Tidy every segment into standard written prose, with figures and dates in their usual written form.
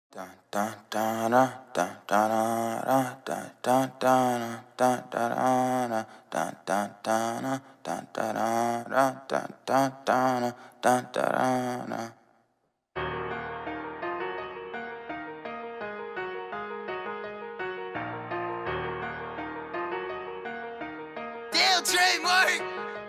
Damn, trademark.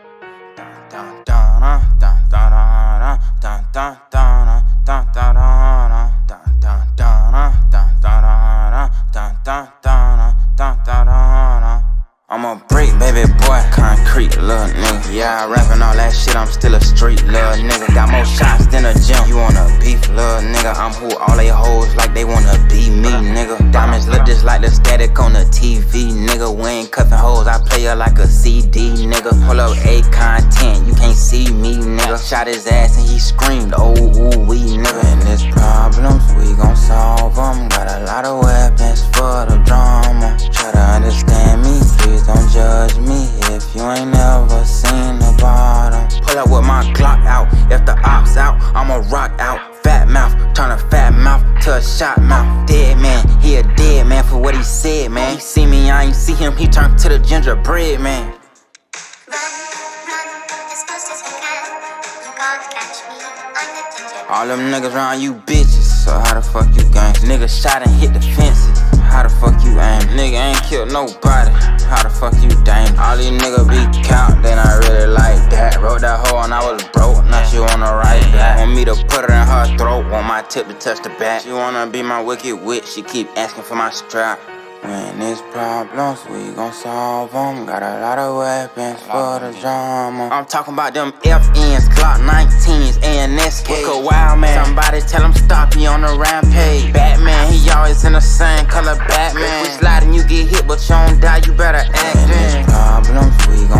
I'm a brick, baby boy, concrete, little nigga. Yeah, I rapping all that shit, I'm still a street, little nigga. Got more shots than a gym, you wanna beef, little nigga. I'm who all they hoes like they wanna be me, nigga. Diamonds look just like the static on the TV, nigga. We ain't cuffin' hoes, I play her like a CD, nigga. Pull up A content, you can't see me, nigga. Shot his ass and he screamed, oh, ooh, wee, nigga. And there's problems, we gon' solve them. Got a lot of weapons for the drama. Try to understand me, please don't judge me if you ain't never seen the bottom. Pull up with my Glock out, if the ops out, I'ma rock out. Fat mouth, turn a fat mouth to a shot mouth. Dead man, he a dead man for what he said, man. He see me, I ain't see him, he turned to the gingerbread man. All them niggas around you bitches, so how the fuck you gang? Nigga shot and hit the fences, how the fuck you aim? Nigga ain't killed nobody, how the fuck you dang? All these niggas be count, they not really like that. Wrote that hoe and I was broke, now she wanna write that. Want me to put her in her throat, want my tip to touch the back. She wanna be my wicked witch, she keep asking for my strap. When there's problems, we gon' solve them. Got a lot of weapons for the drama. I'm talking about them FNs, Glock 19s, ANSK. Look a wild man, somebody tell him stop, he on a rampage. Batman, he always in the same color, Batman. If we slide and you get hit, but you don't die, you better act. When there's problems, we gon'